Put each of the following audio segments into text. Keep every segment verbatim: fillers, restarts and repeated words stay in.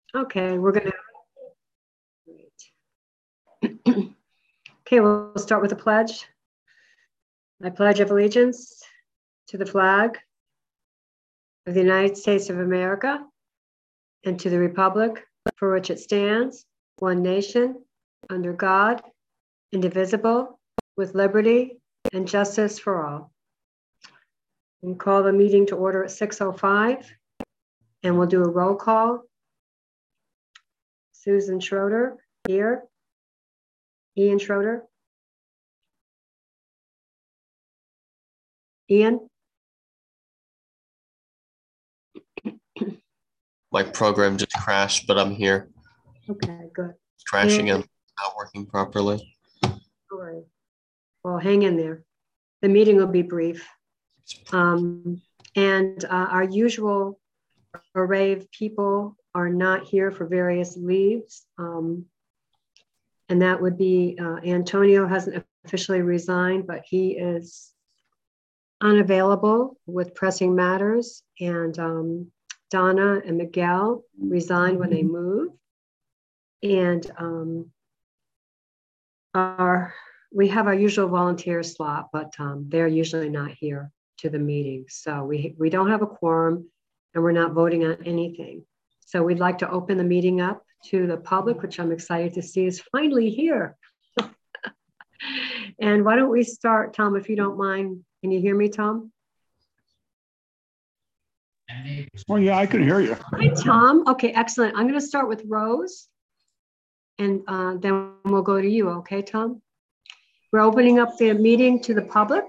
Okay, we're gonna, okay, we'll start with the pledge. I pledge of allegiance to the flag of the United States of America and to the republic for which it stands, one nation, under God, indivisible, with liberty and justice for all. We call the meeting to order at six oh five, and we'll do a roll call. Susan Schroeder here. Ian Schroeder. Ian? My program just crashed, but I'm here. Okay, good. It's crashing and, and not working properly. All right. Well, hang in there. The meeting will be brief. Um, and uh, our usual array of people are not here for various leaves. Um, and that would be uh, Antonio hasn't officially resigned, but he is unavailable with pressing matters. And um, Donna and Miguel resigned when they moved. And um, our, we have our usual volunteer slot, but um, they're usually not here to the meeting. So we, we don't have a quorum and we're not voting on anything. So we'd like to open the meeting up to the public, which I'm excited to see is finally here. And why don't we start, Tom, if you don't mind. Can you hear me, Tom? Oh, yeah, I can hear you. Hi, Tom. Okay, excellent. I'm going to start with Rose. And uh, then we'll go to you, okay, Tom? We're opening up the meeting to the public.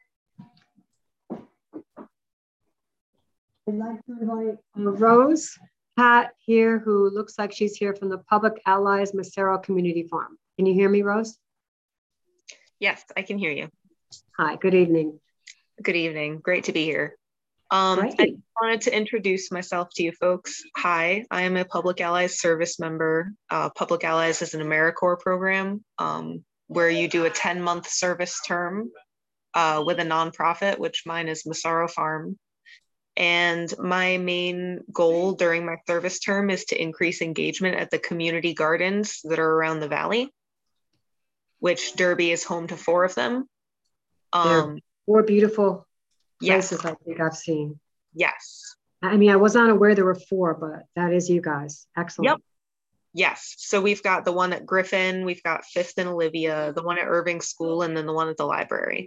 I'd like to invite uh, Rose Pat here, who looks like she's here from the Public Allies Massaro Community Farm. Can you hear me, Rose? Yes, I can hear you. Hi, good evening. Good evening. Great to be here. Um, Great. I wanted to introduce myself to you folks. Hi, I am a Public Allies service member. Uh, Public Allies is an AmeriCorps program um, where you do a ten month service term uh, with a nonprofit, which mine is Massaro Farm. And my main goal during my service term is to increase engagement at the community gardens that are around the valley, which Derby is home to four of them. Um, four beautiful yes. places I think I've seen. Yes. I mean, I was not aware there were four, but that is you guys. Excellent. Yep. Yes. So we've got the one at Griffin, we've got Fifth and Olivia, the one at Irving School, and then the one at the library.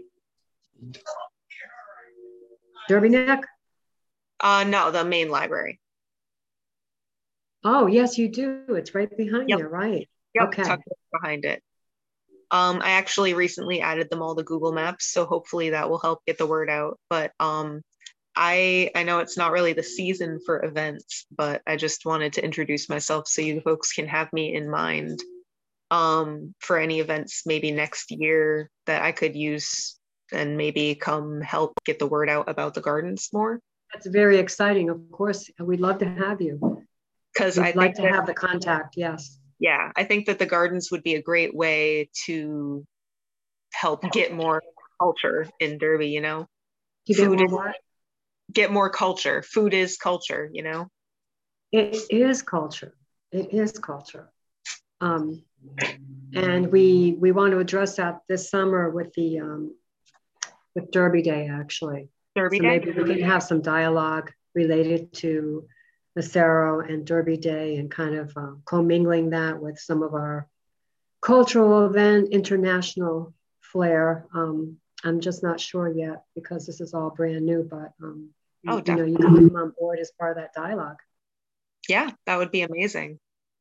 Derby Neck? Uh, no, the main library. Oh, yes, you do. It's right behind Yep. you, right? Yep, okay. tucked behind it. Um, I actually recently added them all to Google Maps, so hopefully that will help get the word out. But um, I I know it's not really the season for events, but I just wanted to introduce myself so you folks can have me in mind um, for any events maybe next year that I could use and maybe come help get the word out about the gardens more. That's very exciting. Of course, we'd love to have you. Because I'd I'd like to that, have the contact, yes. Yeah, I think that the gardens would be a great way to help get more culture in Derby, you know? To get Food more is, what? Get more culture. Food is culture, you know? It is culture. It is culture. Um, and we we want to address that this summer with the um, with Derby Day, actually. Derby so Day? Maybe we can have some dialogue related to Massaro and Derby Day and kind of uh, commingling that with some of our cultural event, international flair. Um, I'm just not sure yet because this is all brand new, but um, oh, you, definitely. you know, you can come on board as part of that dialogue. Yeah, that would be amazing.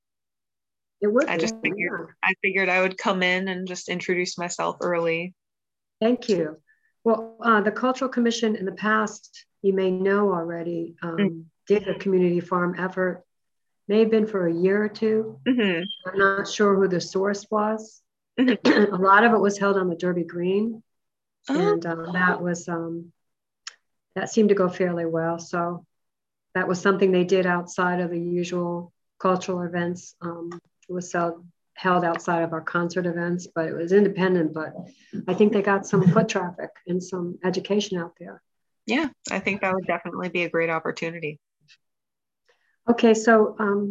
It would. I just figured yeah. I figured I would come in and just introduce myself early. Thank you. Well, uh, the Cultural Commission in the past, you may know already, um, mm-hmm. did a community farm effort. May have been for a year or two. Mm-hmm. I'm not sure who the source was. Mm-hmm. A lot of it was held on the Derby Green, oh. and um, that was um, that seemed to go fairly well. So that was something they did outside of the usual cultural events. Um, it was held, held outside of our concert events, but it was independent. But I think they got some foot traffic and some education out there. Yeah, I think that would definitely be a great opportunity. Okay, so um,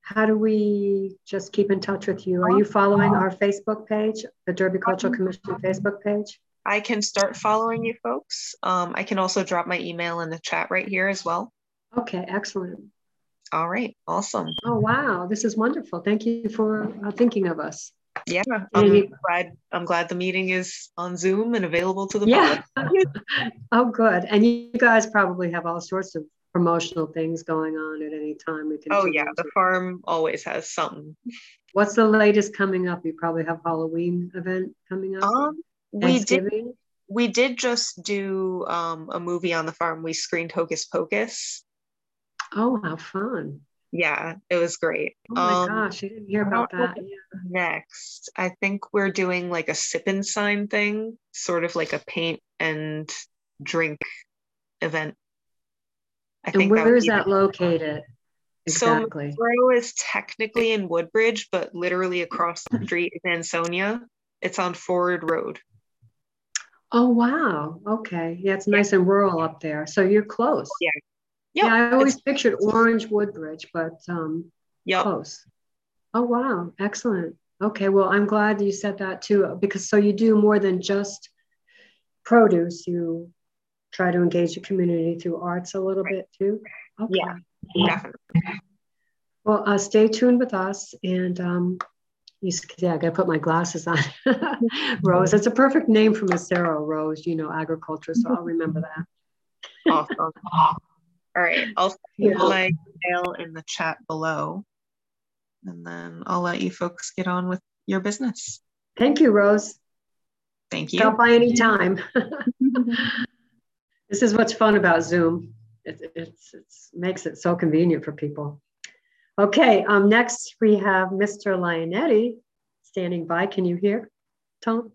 how do we just keep in touch with you? Are you following our Facebook page, the Derby Cultural Commission Facebook page? I can start following you folks. Um, I can also drop my email in the chat right here as well. Okay, excellent. All right, awesome. Oh, wow, this is wonderful. Thank you for uh, thinking of us. Yeah, I'm Any- glad, I'm glad the meeting is on Zoom and available to the Yeah. public. Oh, good. And you guys probably have all sorts of promotional things going on at any time. We can. Oh tune yeah, into. the farm always has something. What's the latest coming up? You probably have Halloween event coming up. Um, we did we did just do um a movie on the farm. We screened Hocus Pocus. Oh, how fun! Yeah, it was great. Oh my um, gosh, I didn't hear about that. Yeah. Next, I think we're doing like a sip and sign thing, sort of like a paint and drink event. I And think where that is that located? Exactly. So Monroe is technically in Woodbridge, but literally across the street is Ansonia. It's on Forward Road. Oh, wow. Okay. Yeah, it's nice and rural up there. So you're close. Yeah. Yep. Yeah, I always it's, pictured Orange Woodbridge, but um, yep. close. Oh, wow. Excellent. Okay. Well, I'm glad you said that too, because so you do more than just produce. You try to engage the community through arts a little bit too. Okay. Yeah, definitely. Well, uh, stay tuned with us. And um, you, yeah, I got to put my glasses on. Rose. It's a perfect name for Macero, Rose, you know, agriculture. So I'll remember that. Awesome. All right. I'll put my email in the chat below. And then I'll let you folks get on with your business. Thank you, Rose. Thank you. Stop by any time. This is what's fun about Zoom. It it's, it's, makes it so convenient for people. Okay, um, next we have Mister Lionetti standing by. Can you hear, Tom?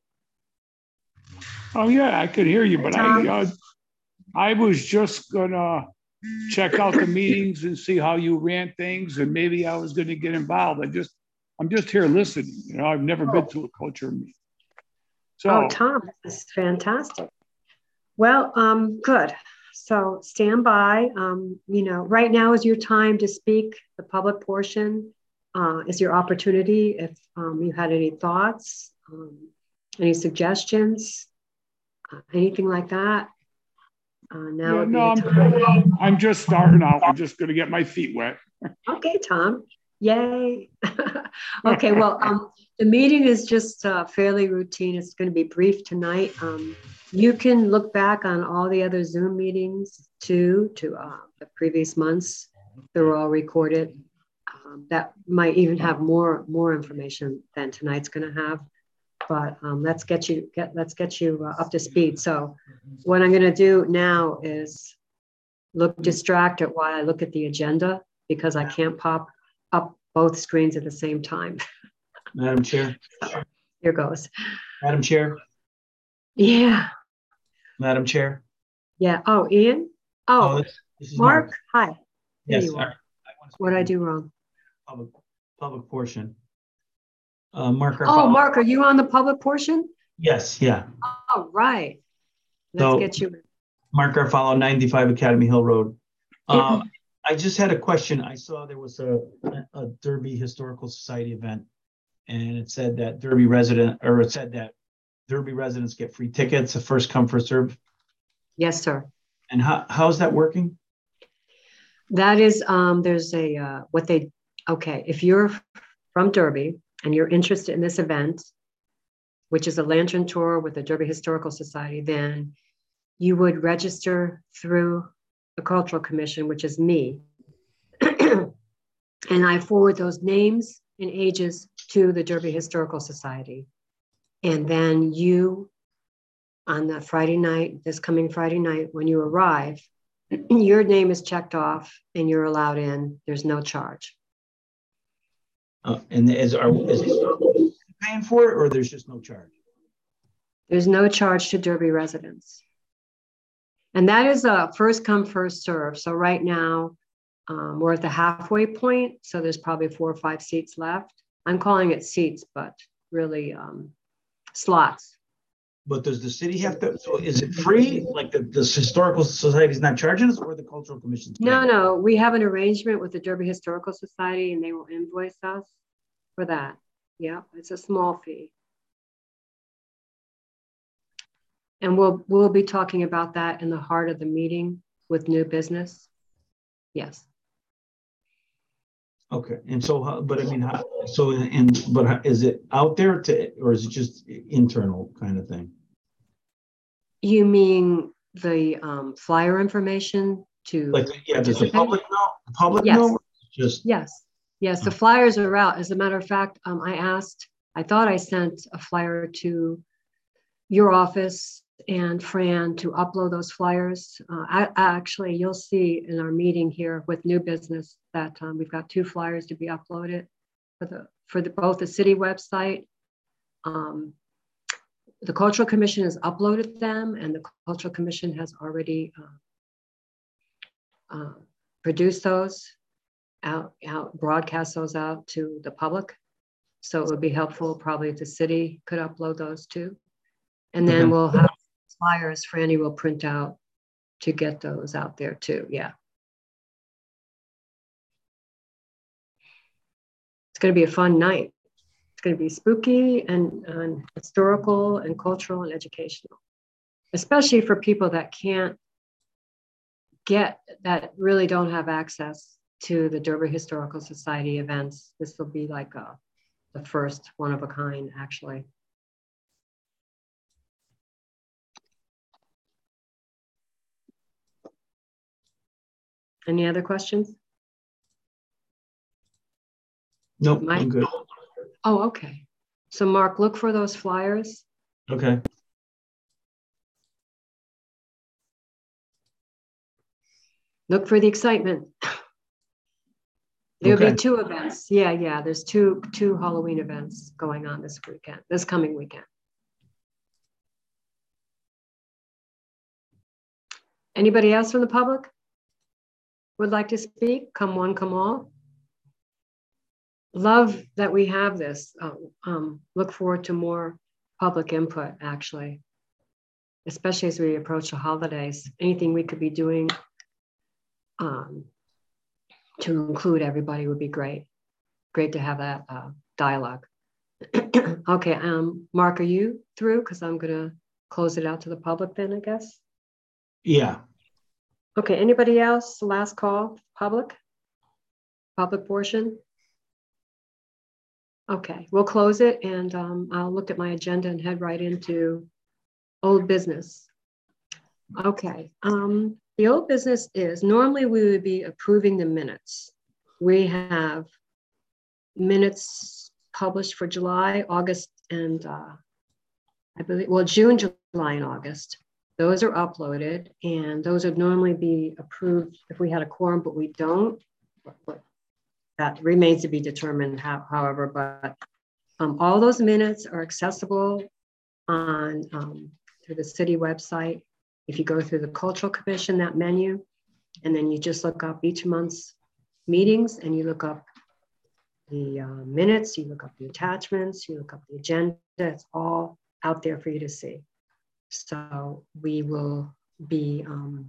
Oh yeah, I could hear you, but I uh, I was just gonna check out the meetings and see how you ran things, and maybe I was gonna get involved. I just I'm just here listening. You know, I've never oh. been to a culture meeting. So, oh, Tom, this is fantastic. Well, um, good. So stand by. Um, you know, right now is your time to speak. The public portion uh, is your opportunity. If um, you had any thoughts, um, any suggestions, uh, anything like that. Uh, now yeah, no, I'm, I'm just starting out. I'm just going to get my feet wet. Okay, Tom. Yay. Okay, well, um, the meeting is just uh, fairly routine. It's going to be brief tonight. Um, you can look back on all the other Zoom meetings too, to uh, the previous months. They're all recorded. Um, that might even have more more information than tonight's going to have. But um, let's get you get let's get you uh, up to speed. So, what I'm going to do now is look distracted while I look at the agenda because I can't pop up both screens at the same time. Madam Chair. Here goes. Madam Chair. Yeah. Madam Chair. Yeah. Oh, Ian. Oh, oh this, this is Mark. Mark. Hi. There yes. you are. What did I do wrong? Public, public portion. Uh, Mark. Oh, follow- Mark, are you on the public portion? Yes. Yeah. All right. Let's so, get you in. Mark Garfalo, ninety-five Academy Hill Road. Um, I just had a question. I saw there was a, a Derby Historical Society event, and it said that Derby resident, or it said that Derby residents get free tickets, a first come, first serve. Yes, sir. And how how is that working? That is, um, there's a uh, what they. Okay, if you're from Derby and you're interested in this event, which is a lantern tour with the Derby Historical Society, then you would register through the Cultural Commission, which is me. And I forward those names and ages to the Derby Historical Society. And then you, on the Friday night, this coming Friday night, when you arrive, your name is checked off and you're allowed in. There's no charge. Uh, and is, are, is paying for it, or there's just no charge? There's no charge to Derby residents. And that is a first come, first serve. So right now, um, we're at the halfway point. So there's probably four or five seats left. I'm calling it seats, but really um, slots. But does the city have to, so is it free? Like the, the Historical Society is not charging us, or the Cultural Commission's No, paying? no, we have an arrangement with the Derby Historical Society and they will invoice us for that. Yeah, it's a small fee. And we'll, we'll be talking about that in the heart of the meeting with new business. Yes. Okay, and so, how- but I mean, how, so, and, but how- is it out there to, or is it just internal kind of thing? You mean the um, flyer information to? Like, yeah, does the participate? public know, the public Yes. know? Just, Yes, yes, the flyers are out. As a matter of fact, um, I asked, I thought I sent a flyer to your office and Fran to upload those flyers. Uh, I, actually, you'll see in our meeting here with new business that um, we've got two flyers to be uploaded for the for the both the city website. Um, the Cultural Commission has uploaded them, and the Cultural Commission has already uh, uh, produced those. Out, out, broadcast those out to the public. So it would be helpful probably if the city could upload those too. And then Okay. we'll have flyers Franny will print out to get those out there too. Yeah. It's going to be a fun night. It's going to be spooky and, and historical and cultural and educational, especially for people that can't get, that really don't have access to the Derby Historical Society events. This will be like a, the first one of a kind, actually. Any other questions? nope, Mike? I'm good. Oh, okay. So Mark, look for those flyers. Okay, Look for the excitement. There'll Okay. be two events. Yeah, yeah. There's two two Halloween events going on this weekend, this coming weekend. Anybody else from the public would like to speak? Come one, come all. Love that we have this. Uh, um, look forward to more public input, actually, especially as we approach the holidays. Anything we could be doing um, to include everybody would be great. Great to have that uh, dialogue. Okay, um, Mark, are you through? Because I'm gonna close it out to the public then, I guess. yeah, Okay, anybody else? Last call, public? Public portion? Okay, we'll close it and um, I'll look at my agenda and head right into old business. Okay, um, the old business is normally we would be approving the minutes. We have minutes published for July, August, and uh, I believe, well, June, July, and August. Those are uploaded and those would normally be approved if we had a quorum, but we don't. But that remains to be determined, how, however, but um, all those minutes are accessible on um, through the city website. If you go through the Cultural Commission, that menu, and then you just look up each month's meetings and you look up the uh, minutes, you look up the attachments, you look up the agenda, it's all out there for you to see. So we will be um,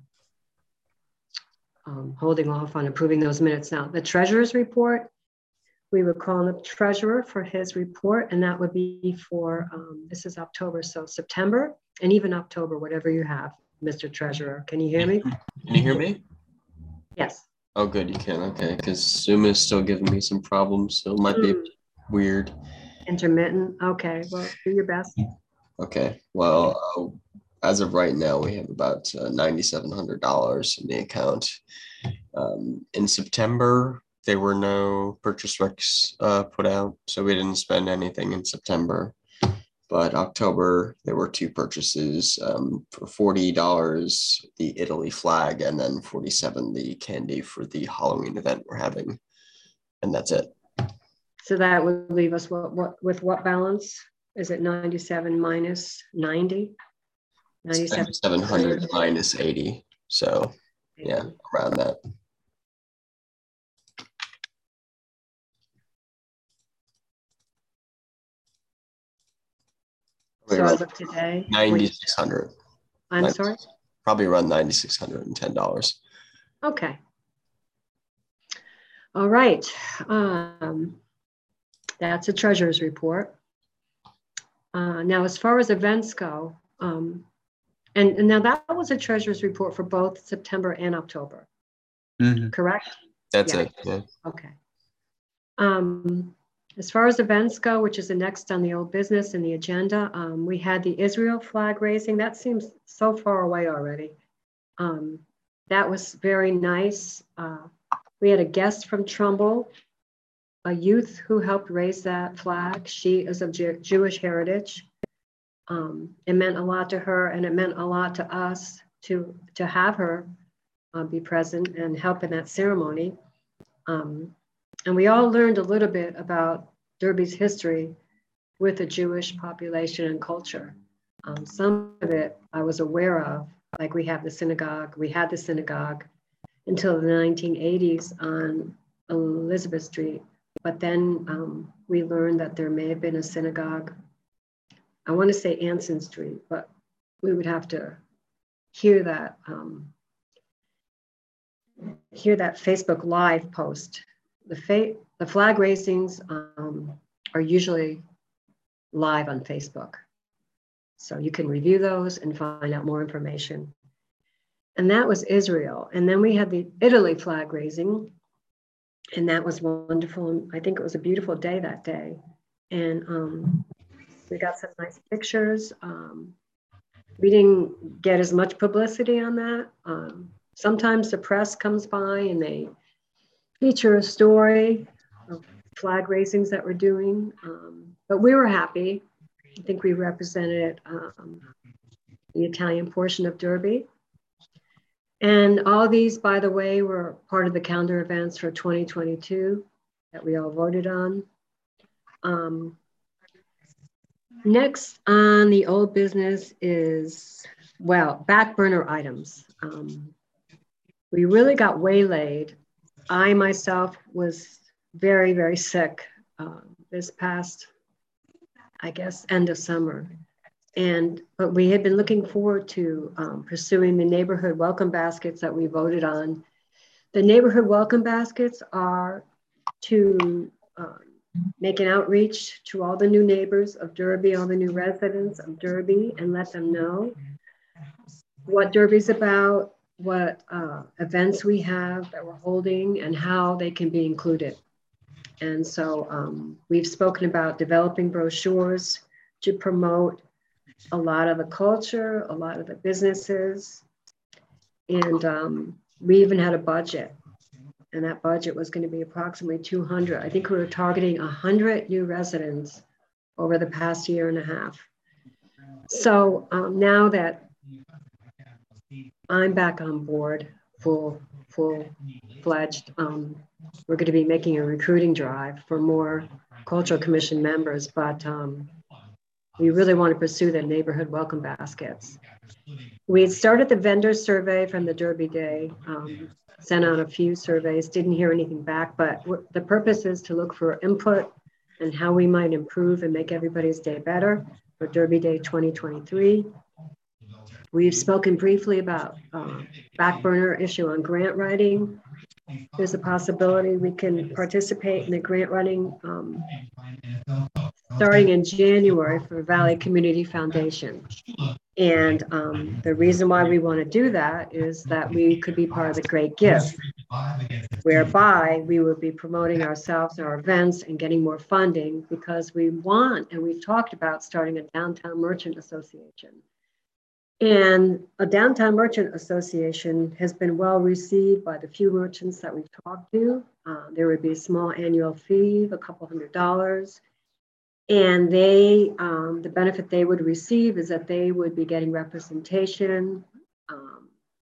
um, holding off on approving those minutes now. The treasurer's report, we would call on the treasurer for his report, and that would be for, um, this is October, so September, and even October, whatever you have, Mister Treasurer. Can you hear me? Can you hear me? Yes. Oh, good, you can. Okay, because Zoom is still giving me some problems, so it might be Mm, weird. intermittent. Okay, well, do your best. Okay, well, uh, as of right now, we have about uh, nine thousand seven hundred dollars in the account. Um, in September, there were no purchase recs uh, put out, so we didn't spend anything in September. But October, there were two purchases um, for forty dollars, the Italy flag, and then forty-seven dollars the candy for the Halloween event we're having. And that's it. So that would leave us what, what with what balance? Is it ninety-seven minus ninety? ninety-seven seven hundred minus eighty. So yeah, around that. Probably So around as of today, ninety-six hundred. I'm sorry? Probably around nine thousand six hundred ten dollars. Okay. All right. Um, that's a treasurer's report. Uh, now, as far as events go, um, and, and now that was a treasurer's report for both September and October, Mm-hmm. correct? That's Yeah. it. Yeah. Okay. Um, as far as events go, which is the next on the old business and the agenda, um, we had the Israel flag raising. That seems so far away already. Um, that was very nice. Uh, we had a guest from Trumbull, a youth who helped raise that flag. She is of Jew- Jewish heritage. Um, it meant a lot to her, and it meant a lot to us to, to have her uh, be present and help in that ceremony. Um, and we all learned a little bit about Derby's history with the Jewish population and culture. Um, some of it I was aware of, like we have the synagogue, we had the synagogue until the nineteen eighties on Elizabeth Street. But then um, we learned that there may have been a synagogue, I want to say Anson Street, but we would have to hear that, um, hear that Facebook Live post. The, fa- the flag raisings um, are usually live on Facebook. So you can review those and find out more information. And that was Israel. And then we had the Italy flag raising, and that was wonderful. I think it was a beautiful day that day. And um, we got some nice pictures. Um, we didn't get as much publicity on that. Um, sometimes the press comes by and they feature a story of flag raisings that we're doing. Um, but we were happy. I think we represented um, the Italian portion of Derby. And all these, by the way, were part of the calendar events for twenty twenty-two that we all voted on. Um, next on the old business is, well, back burner items. Um, we really got waylaid. I myself was very, very sick uh, this past, I guess, end of summer. And, but we had been looking forward to um, pursuing the neighborhood welcome baskets that we voted on. The neighborhood welcome baskets are to um, make an outreach to all the new neighbors of Derby, all the new residents of Derby, and let them know what Derby's about, what uh, events we have that we're holding, and how they can be included. And so um, we've spoken about developing brochures to promote a lot of the culture, a lot of the businesses. And um, we even had a budget. And that budget was going to be approximately two hundred. I think we were targeting one hundred new residents over the past year and a half. So um, now that I'm back on board, full, full-fledged, um, we're going to be making a recruiting drive for more Cultural Commission members, but um, we really want to pursue the neighborhood welcome baskets. We had started the vendor survey from the Derby Day, um, sent out a few surveys, didn't hear anything back, but the purpose is to look for input and how we might improve and make everybody's day better for Derby Day twenty twenty-three. We've spoken briefly about uh, back burner issue on grant writing. There's a possibility we can participate in the grant writing um, starting in January for Valley Community Foundation. And um, the reason why we want to do that is that we could be part of the Great Gift, whereby we would be promoting ourselves and our events and getting more funding, because we want, and we've talked about starting a downtown merchant association. And a downtown merchant association has been well received by the few merchants that we've talked to. Uh, there would be a small annual fee of a couple hundred dollars. And they, um, the benefit they would receive is that they would be getting representation um,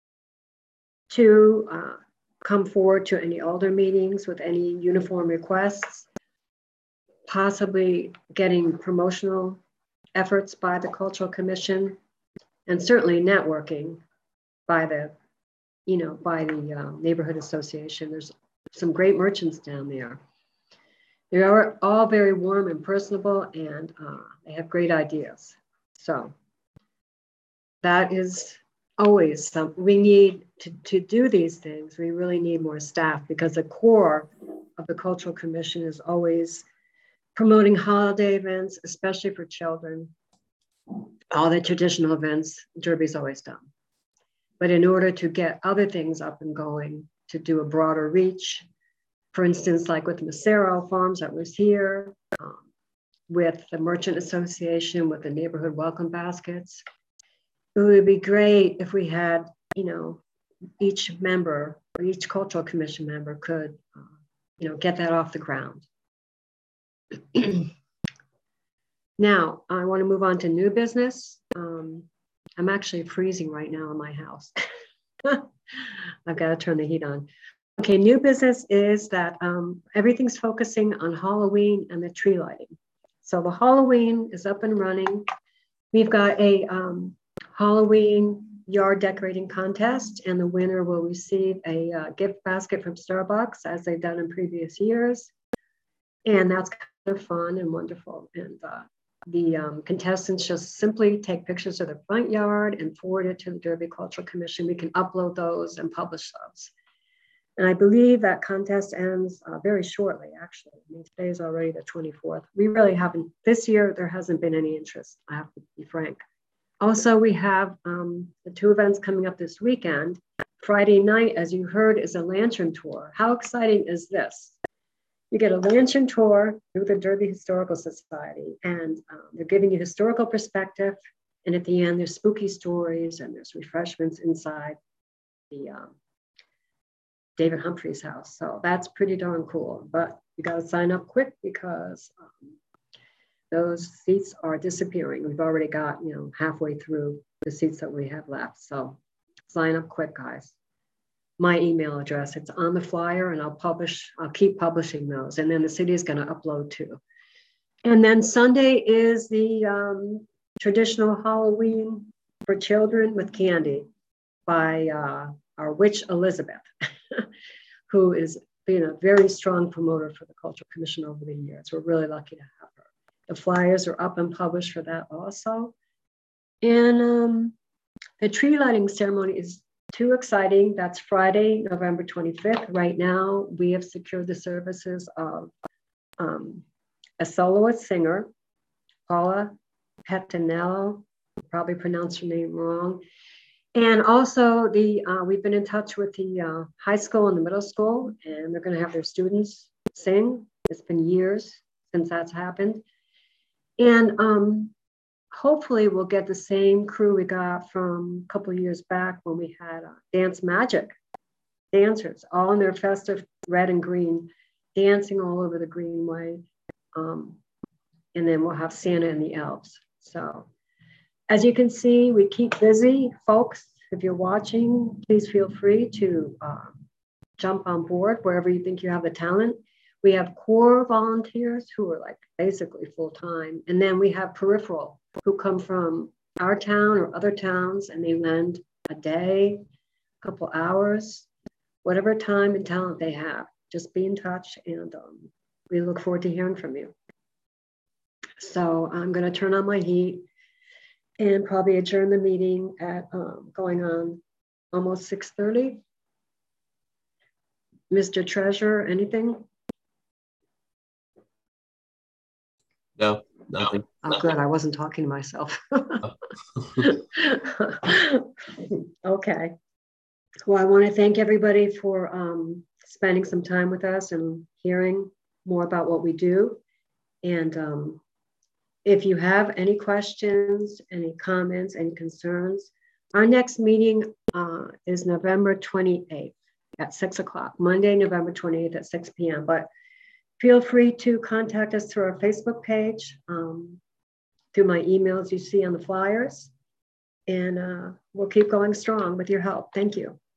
to uh, come forward to any alder meetings with any uniform requests, possibly getting promotional efforts by the Cultural Commission, and certainly networking by the, you know, by the uh, neighborhood association. There's some great merchants down there. They are all very warm and personable, and uh, they have great ideas. So that is always something we need to, to do these things. We really need more staff because the core of the Cultural Commission is always promoting holiday events, especially for children. All the traditional events, Derby's always done. But in order to get other things up and going, to do a broader reach, for instance, like with Macero Farms that was here, um, with the Merchant Association, with the neighborhood welcome baskets, it would be great if we had, you know, each member or each Cultural Commission member could, uh, you know, get that off the ground. Now, I want to move on to new business. Um, I'm actually freezing right now in my house. I've got to turn the heat on. Okay, new business is that um, everything's focusing on Halloween and the tree lighting. So the Halloween is up and running. We've got a um, Halloween yard decorating contest, and the winner will receive a uh, gift basket from Starbucks, as they've done in previous years. And that's kind of fun and wonderful. And uh, the um, contestants just simply take pictures of the front yard and forward it to the Derby Cultural Commission. We can upload those and publish those. And I believe that contest ends uh, very shortly, actually. I mean, today is already the twenty-fourth. We really haven't, this year, there hasn't been any interest, I have to be frank. Also, we have um, the two events coming up this weekend. Friday night, as you heard, is a lantern tour. How exciting is this? You get a lantern tour through the Derby Historical Society, and um, they're giving you historical perspective. And at the end, there's spooky stories and there's refreshments inside the um, David Humphrey's house. So that's pretty darn cool. But you got to sign up quick because um, those seats are disappearing. We've already got, you know, halfway through the seats that we have left. So sign up quick, guys. My email address, it's on the flyer, and I'll publish, I'll keep publishing those. And then the city is going to upload too. And then Sunday is the um, traditional Halloween for children with candy by uh, our witch Elizabeth, who is being a very strong promoter for the Cultural Commission over the years. We're really lucky to have her. The flyers are up and published for that also. And um, the tree lighting ceremony is too exciting. That's Friday, November twenty-fifth. Right now, we have secured the services of um, a soloist singer, Paula Petinello, probably pronounced her name wrong. And also, the uh, we've been in touch with the uh, high school and the middle school, and they're going to have their students sing. It's been years since that's happened. And um, hopefully we'll get the same crew we got from a couple of years back when we had uh, Dance Magic dancers, all in their festive red and green, dancing all over the Greenway. Um, and then we'll have Santa and the elves. So as you can see, we keep busy. Folks, if you're watching, please feel free to uh, jump on board wherever you think you have the talent. We have core volunteers who are like basically full-time. And then we have peripheral who come from our town or other towns, and they lend a day, a couple hours, whatever time and talent they have. Just be in touch, and um, we look forward to hearing from you. So I'm going to turn on my heat and probably adjourn the meeting at um, going on almost six thirty. Mister Treasurer, anything? No, nothing. Oh, good. I wasn't talking to myself. Okay. Well, I want to thank everybody for um, spending some time with us and hearing more about what we do. And um, if you have any questions, any comments, any concerns, our next meeting uh, is November twenty-eighth at six o'clock, Monday, November twenty-eighth at six p m But feel free to contact us through our Facebook page, um, through my emails you see on the flyers, and uh, we'll keep going strong with your help. Thank you.